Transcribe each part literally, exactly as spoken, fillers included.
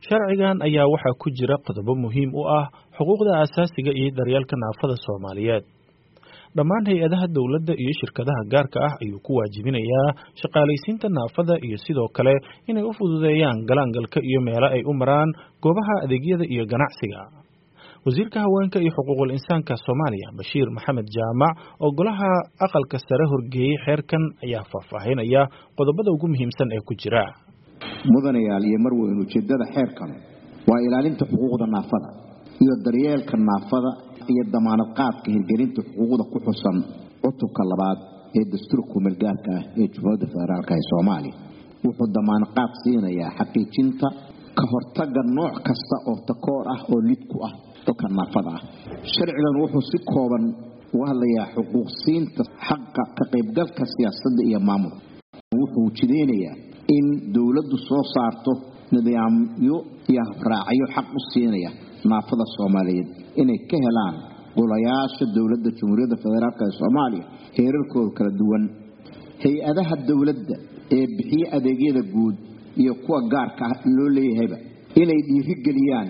sharcigan ayaa waxaa ku jira qodobo muhiim u ah xuquuqda aasaasiga iyo daryeelka naafada Soomaaliyeed. dhammaan hay'adaha dawladda iyo shirkadaha gaarka ah ayuu ku waajibinayaa shaqaalaysiinta naafada iyo sidoo kale inay u fududeeyaan galaangalka iyo meelo ay u maraan goobaha adeegyada iyo ganacsiga. wasiirka haweenka iyo xuquuqul insaanka Soomaaliya Bashiir Maxamed Jaamac oo golaha aqalka sare horgeeyay xeerkan ayaa faahfaahinaya qodobada ugu muhiimsan ee ku jira. mudanayaal iyo marweyn ujeedada xeerkan waa ilaalinta xuquuqda naafada iyo daryeelka naafada iyo damaanad qaadka hirgelinta xuquuqda ku xusan cutubka labaad ee dastuurka milgaarka ah ee Jamhuuriyadda Federaalka ee Soomaaliya. wuxuu damaanad qaad siinayaa xaqiijinta ka hortagga nooc kasta oo takoor ah oo lid ku ah dadka naafada ah. sharcigan wuxuu si kooban u hadlayaa xuquuq siinta xaqqa ka qaybgalka siyaasadda iyo maamulka. wuxuu jideynayaa in dawladdu soo saarto nidaamyo iyo raacyo xaq u siinaya naafada Soomaaliyeed inay ka helaan golayaasha dawladda Jamhuuriyadda Federaalka ee Soomaaliya heerarkooda kala duwan. hay'adaha dawladda ee bixiya adeegyada guud iyo kuwa gaarka ah loo leeyahayba inay dhiirigeliyaan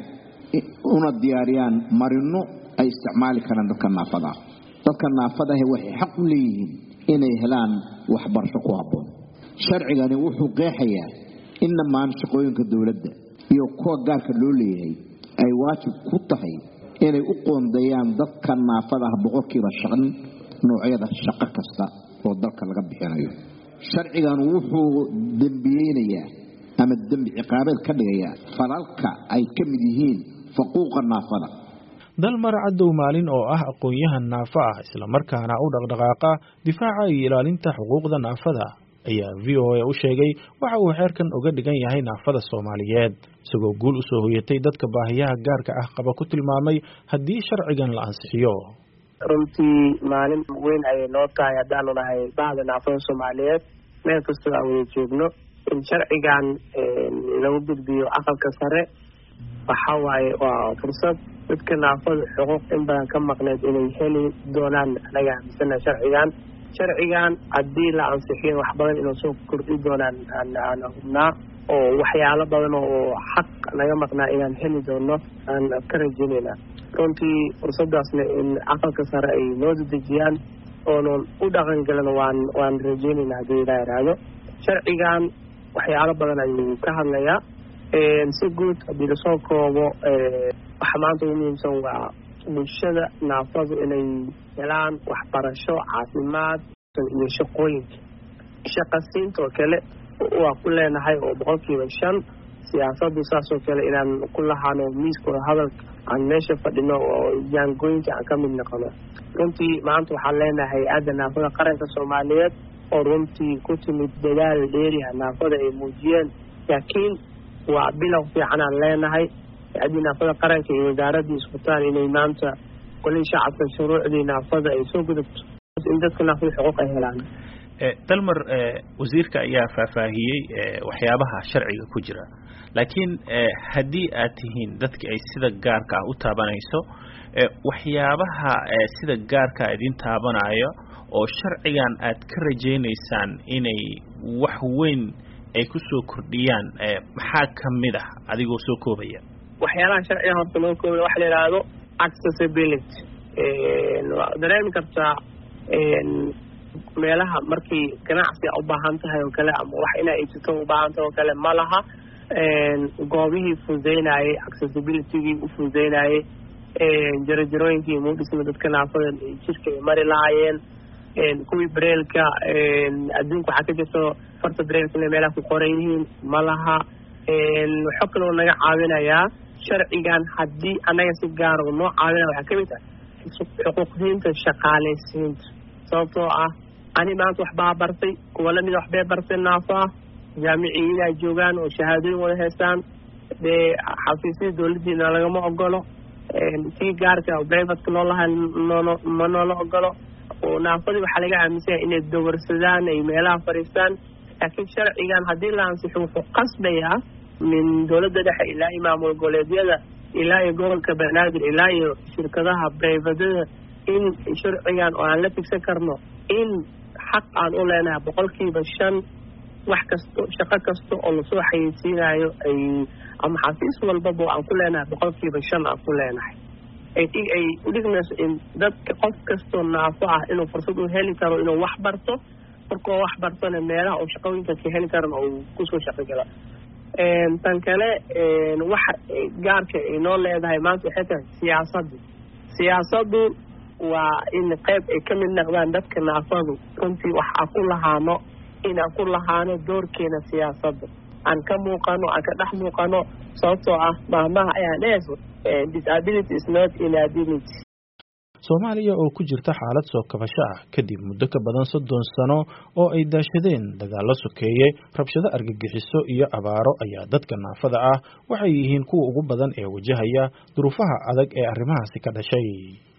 una diyaariyaan marino ay isticmaali karaan dadka naafada ah. dadka naafada ah waxay xaq u leeyihiin inay helaan waxbarasho ku habboon. sharcigani wuxuu qeexayaa in dhammaan shaqooyinka dawladda iyo kuwa gaarka loo leeyahay ay waajib ku tahay inay u qoondeeyaan dadka naafada ah boqolkiiba shan noocyada shaqo kasta oo dalka laga bixinayo. sharcigan wuxuu dambiyeynayaa ama dambi ciqaabeed ka dhigayaa falalka ay ka mid yihiin xuquuqda naafada. dalmar cadow maalin oo ah aqoon-yahan naafa ah isla markaana u dhaqdhaqaaqa difaaca iyo ilaalinta xuquuqda naafada ayaa V O A u sheegay waxa uu xeerkan uga dhigan yahay naafada Soomaaliyeed isagoo guul u soo hoyatay dadka baahiyaha gaarka ah qaba ku tilmaamay haddii sharcigan la ansixiyo. runtii maalin weyn ayay noo tahay haddaanu nahay bahda naafada Soomaaliyeed meel kasta aan wada joogno in sharcigan lagu gudbiyo aqalka sare waxa waaye waa fursad dadka naafada xuquuq in badan ka maqneed inay heli doonaan anaga amisana sharcigan sharcigan haddii la ansixiyo wax badan inuu soo kordhi doonaan aan hubnaa oo waxyaalo badan oo xaq naga maqnaa inaan heli doono aan ka rajaynayna. runtii fursadaasna in aqalka sare ay noo dedejiyaan oonan u dhaqan galan waan waan rajaynayna haddii la yaraado. sharcigan waxyaalo badan ayuu ka hadlayaa si guud haddii lasoo koobo waxa maanta ugu muhiimsan waa bulshada naafadu inay helaan waxbarasho caafimaad iyo shaqooyinka shaqasiinta oo kale waa ku leenahay oo boqolkiiba shan siyaasaddu saasoo kale inaan ku lahaano miiskooda hadalka aan meesha fadhino oo jaangooyinka aan ka mid noqono. runtii maanta waxaan leenahay hay-adda naafada qaranka Soomaaliyeed oo runtii ku timid dadaal dheeriha naafada ay muujiyeen laakiin waa bilow fiican aan leenahay hay-addii naafada qaranka iyo wasaaraddii iskutaan inay maanta kolay shacabka shuruucdii naafada ay soo gudubto in dadka naafada xuquuq ay helaan. dalmar wasiirka ayaa faahfaahiyey waxyaabaha sharciga ku jira laakiin haddii aad tihiin dadka ay sida gaarka ah u taabanayso waxyaabaha sida gaarka idin taabanayo oo sharcigan aad ka rajaynaysaan inay wax weyn ay ku soo kordhiyaan maxaa ka mid ah adigoo soo koobaya? waxyaalaha sharciga horta loo koobay waxa la yiraahdo accessibility dareemi kartaa meelaha markii ganacsi u baahan tahay oo kale ama wax inay iibsato u baahan tahay oo kale ma laha goobihii fududeynayay accessibility-gii u fududeynayay jarajarooyinkii muudhisma dadka naafada jirka ay mari lahaayeen kuwii bareelka adduunka waxaa ka jirto farta bareelka inay meelaha ku qoran yihiin ma laha. waxaa kaloo naga caawinayaa sharcigan haddii annaga si gaar oo noo caawinaya waxaa ka mid ah xuquuqdiinta shaqaalaysiinta sababtoo ah ani maanta waxbaa bartay kuwa lamid waxbay bartay naafo ah jaamiciyiin ay joogaan oo shahaadooyin wada haystaan dee xafiisyada dawladdiina lagama ogolo si gaarka oo privateka loo lahay ma noola ogolo oo naafadii waxaa laga aaminsanyaa inay dawarsadaan ay meelaha fadhiistaan laakiin sharcigan haddii la ansixo wuxuu qasbayaa min dawladda dhexe ilaa iyo maamul goboleedyada ilaa iyo gobolka banaadir ilaa iyo shirkadaha privatada in sharcigan oo aan la tigsan karno in xaq aan u leenahay boqolkiiba shan wax kasto shaqo kasto oo lasoo xayeysiinayo ay ama xafiis walbaba aan ku leenahay boqolkiiba shan aan ku leenahay ay ay udhigmayso in dadka qof kastoo naafo ah inuu fursad u heli karo inuu wax barto markuu wax bartona meelaha uu shaqooyinka ka heli karana uu kusoo shaqogala tan kale waxa gaarka ay noo leedahay maanta waxay tahay siyaasaddu siyaasaddu waa in qayb ay ka mid noqdaan dadka naafadu runtii waxaa ku lahaano inaan ku lahaano doorkeena siyaasadda aan ka muuqano aan ka dhex muuqano sababtoo ah maamaha ayaa dheeso disability is not inability. Soomaaliya oo ku jirta xaalad soo kabasho ah kadib muddo ka badan soddon sano oo ay daashadeen dagaallo sokeeye rabshado argagixiso iyo abaaro ayaa dadka naafada ah waxay yihiin kuwa ugu badan ee wajahaya duruufaha adag ee arrimahaasi ka dhashay.